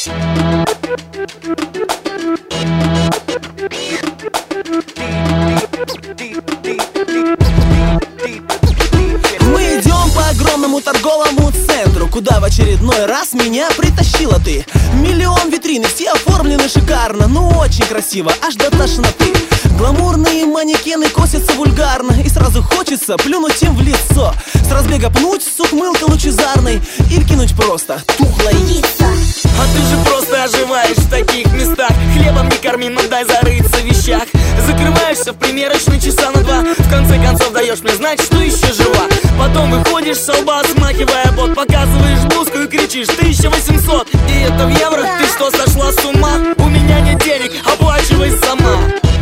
Мы идем по огромному торговому центру, куда в очередной раз меня притащила ты. Миллион витрин, все оформлены шикарно, ну очень красиво, аж до тошноты. Гламурные манекены косятся вульгарно, и сразу хочется плюнуть им в лицо. С разбега пнуть с ухмылкой лучезарной или кинуть просто тухлое яйцо. А ты же просто оживаешь в таких местах. Хлебом не корми, но дай зарыться в вещах. Закрываешься в примерочной часа на 2. В конце концов даешь мне знать, что еще жива. Потом выходишь со лба, смахивая пот. Показываешь блузку и кричишь 1800. И это в евро? Ты что, сошла с ума? У меня нет денег, оплачивай сама.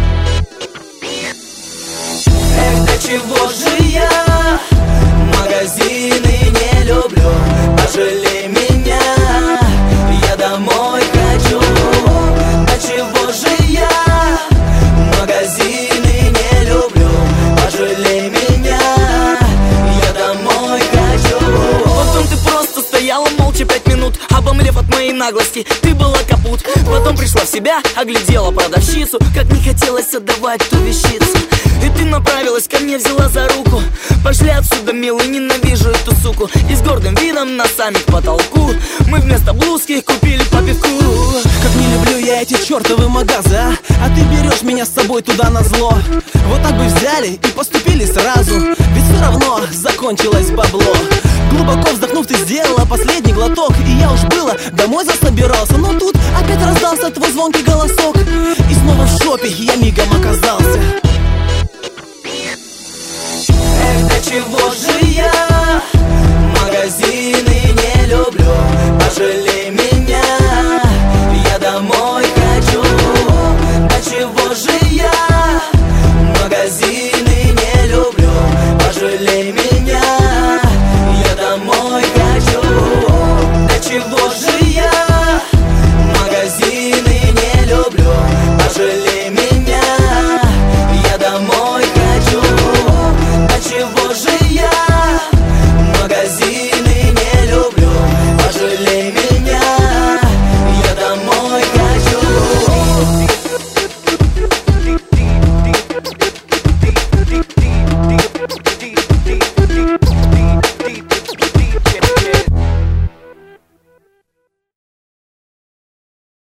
Эх, до чего же я магазины не люблю? Пожалей меня, я домой хочу. До чего же я магазины не люблю? Пожалей меня, я домой хочу. Потом ты просто стояла молча 5 минут, обомлев от моей наглости, ты была капут. Потом пришла в себя, оглядела продавщицу, как не хотелось отдавать ту вещицу. И ты направилась ко мне, взяла за руку. Пошли отсюда, милый, ненавижу эту суку. И с гордым видом носами к потолку мы вместо блузки купили по пивку. Как не люблю я эти чертовы магазы, а ты берешь меня с собой туда назло. Вот так бы взяли и поступили сразу, ведь все равно закончилось бабло. Глубоко вздохнув, ты сделала последний глоток, и я уж было домой засобирался. Но тут опять раздался твой звонкий голосок, и снова в шопе я мигом оказался. Эх, до чего же я